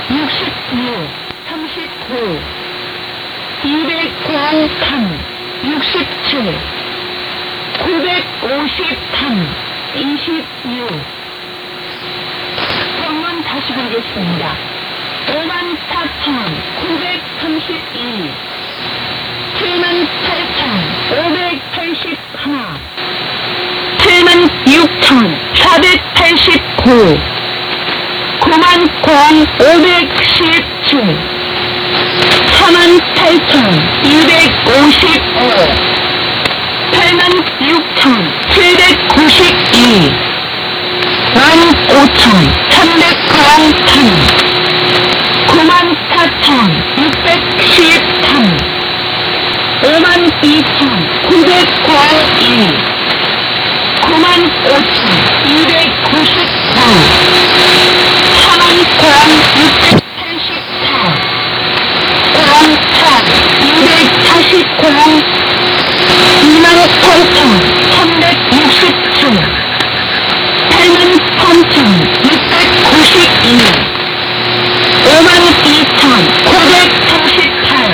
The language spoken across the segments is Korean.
66, 39, 203, 67, 953, 26. 병원 다시 보겠습니다. 54,932, 78,581, 76,489, 90,517, 48,255, 86,792, 15,393, 94,613, 52,902, 95,294, 40,684, 5,249, 28,367, 83,692, 52,938,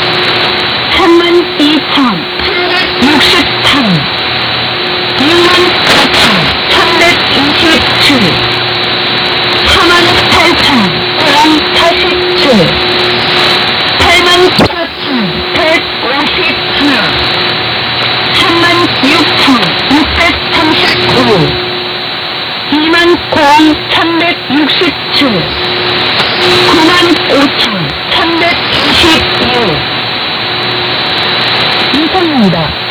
32,768, 65,327, 48,047, 84,151, 36,639, 29,367, 95,326. 이상입니다.